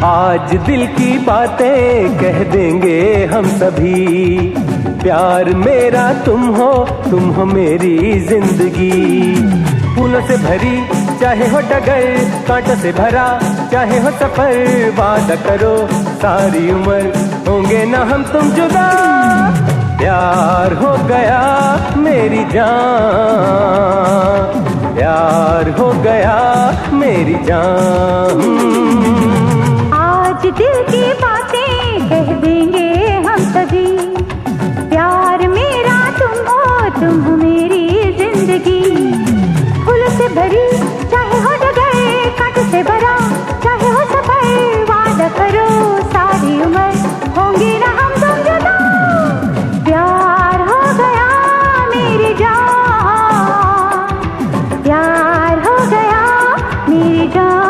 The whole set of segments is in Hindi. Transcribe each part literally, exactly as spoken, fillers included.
आज दिल की बातें कह देंगे हम सभी। प्यार मेरा तुम हो, तुम हो मेरी जिंदगी। फूलों से भरी चाहे हो डगर, कांटों से भरा चाहे हो सफर, वादा करो सारी उम्र होंगे ना हम तुम जुदा। प्यार हो गया मेरी जान, प्यार हो गया मेरी जान। आज दिल की बातें कह देंगे हम सभी। प्यार मेरा तुम हो, तुम हो मेरी जिंदगी। फूलों से भरी चाहे हो डगर, कांटों से भरा चाहे हो सफर, वादा करो सारी उम्र होंगे ना हम तुम जुदा। प्यार हो गया मेरी जान, प्यार हो गया मेरी जान।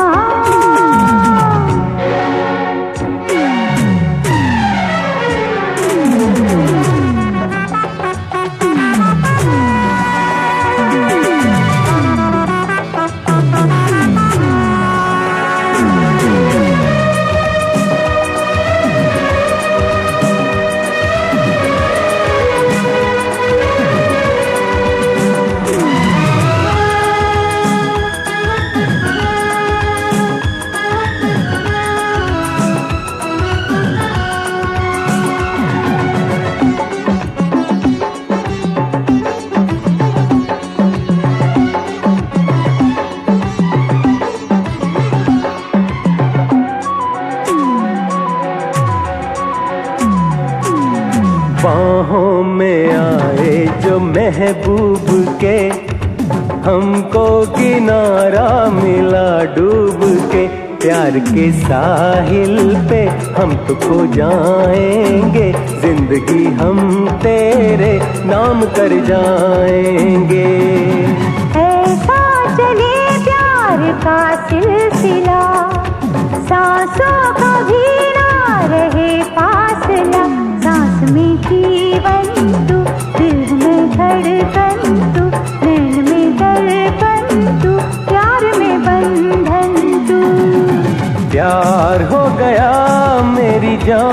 बाहों में आए जो महबूब के, हमको किनारा मिला डूब के। प्यार के साहिल पे हम तो खो जाएंगे, जिंदगी हम तेरे नाम कर जाएंगे। ऐसा चले प्यार का सिलसिला, सांसों का भी ना रहे फासला। सांस में जीवन तू, दिल में धड़कन तू, नैन में दर्पण तू, प्यार में बंधन तू। प्यार हो गया मेरी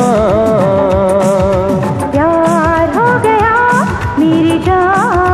जान, प्यार हो गया मेरी जान।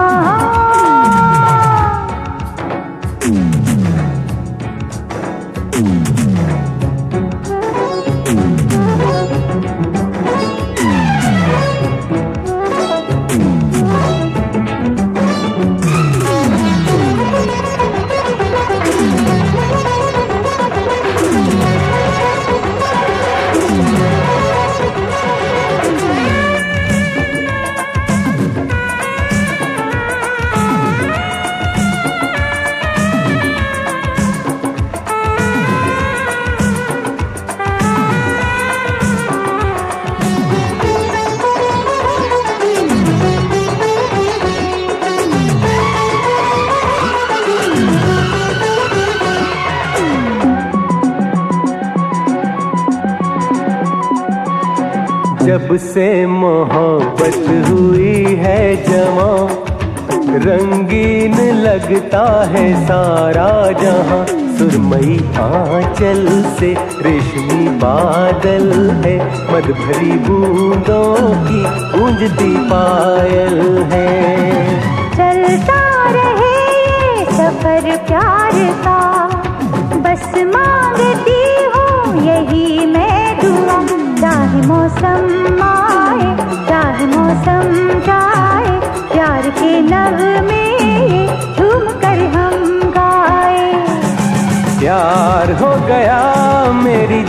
जब से मोहब्बत हुई है जवां, रंगीन लगता है सारा जहां। सुरमई आंचल से रेशमी बादल है, मद भरी बूंदों की गूंजती पायल है। चलता रहे ये सफर प्यार का, बस मांगती हूँ यही मैं दुआ। चाहे मौसम आए, चाहे मौसम जाए, प्यार के नगमे झूम कर हम गाए। प्यार हो गया मेरी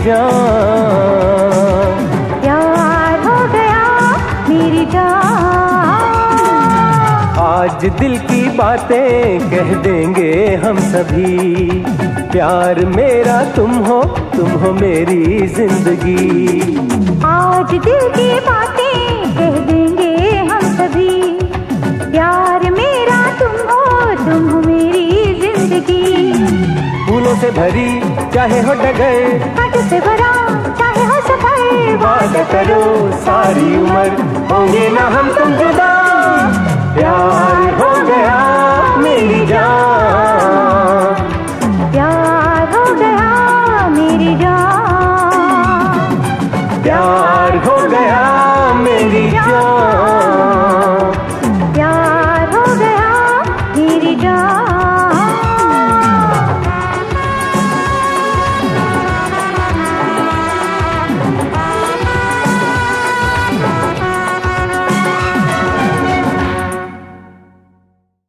जान, प्यार हो गया मेरी जान। आज दिल की बातें कह देंगे हम सभी। प्यार मेरा तुम हो, तुम हो मेरी जिंदगी। आज दिल की बातें कह देंगे हम सभी। प्यार मेरा तुम हो, तुम हो मेरी जिंदगी। फूलों से भरी चाहे हो डगर, कांटों से भरा चाहे हो सफर, वादा करो सारी उम्र होंगे ना हम तुम जुदा। प्यार हो गया मेरी जान।